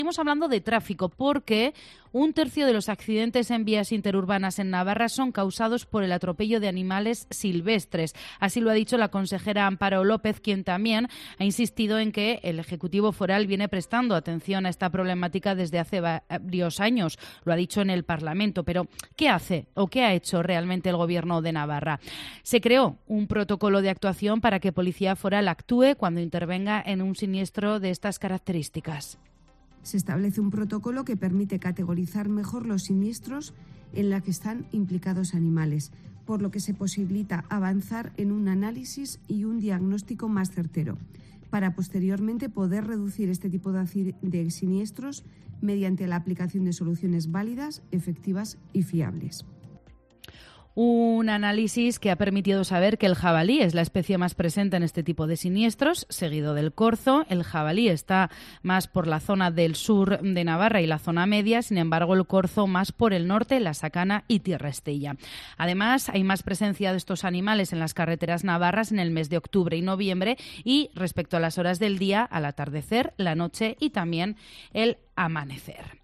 Seguimos hablando de tráfico porque un tercio de los accidentes en vías interurbanas en Navarra son causados por el atropello de animales silvestres. Así lo ha dicho la consejera Amparo López, quien también ha insistido en que el Ejecutivo Foral viene prestando atención a esta problemática desde hace varios años. Lo ha dicho en el Parlamento. Pero, ¿qué hace o qué ha hecho realmente el Gobierno de Navarra? Se creó un protocolo de actuación para que Policía Foral actúe cuando intervenga en un siniestro de estas características. Se establece un protocolo que permite categorizar mejor los siniestros en los que están implicados animales, por lo que se posibilita avanzar en un análisis y un diagnóstico más certero, para posteriormente poder reducir este tipo de siniestros mediante la aplicación de soluciones válidas, efectivas y fiables. Un análisis que ha permitido saber que el jabalí es la especie más presente en este tipo de siniestros, seguido del corzo. El jabalí está más por la zona del sur de Navarra y la zona media, sin embargo el corzo más por el norte, la Sacana y Tierra Estella. Además, hay más presencia de estos animales en las carreteras navarras en el mes de octubre y noviembre y respecto a las horas del día, al atardecer, la noche y también el amanecer.